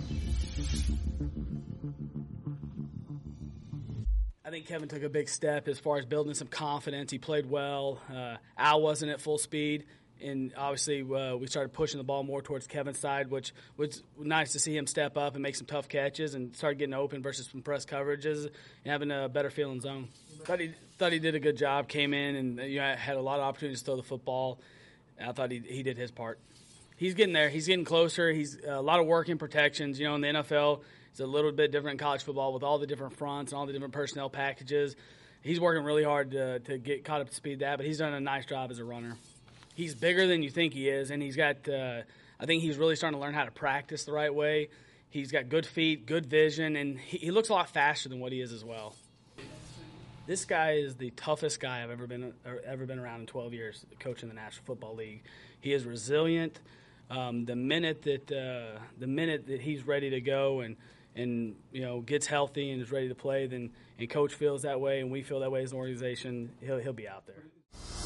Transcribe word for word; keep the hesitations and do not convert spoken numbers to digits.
I think Kevin took a big step as far as building some confidence. He played well. Uh, Al wasn't at full speed, and obviously uh, we started pushing the ball more towards Kevin's side, which was nice to see him step up and make some tough catches and start getting open versus some press coverages and having a better feel in zone. Thought he thought he did a good job. Came in and you know, had a lot of opportunities to throw the football. I thought he he did his part. He's getting there. He's getting closer. He's uh, a lot of work in protections. You know, in the N F L, it's a little bit different in college football with all the different fronts and all the different personnel packages. He's working really hard to, to get caught up to speed with that, but he's done a nice job as a runner. He's bigger than you think he is, and he's got uh, – I think he's really starting to learn how to practice the right way. He's got good feet, good vision, and he, he looks a lot faster than what he is as well. This guy is the toughest guy I've ever been ever been around in twelve years, coaching the National Football League. He is resilient. Um, the minute that uh, the minute that he's ready to go and and you know gets healthy and is ready to play, then and coach feels that way and we feel that way as an organization, he'll he'll be out there.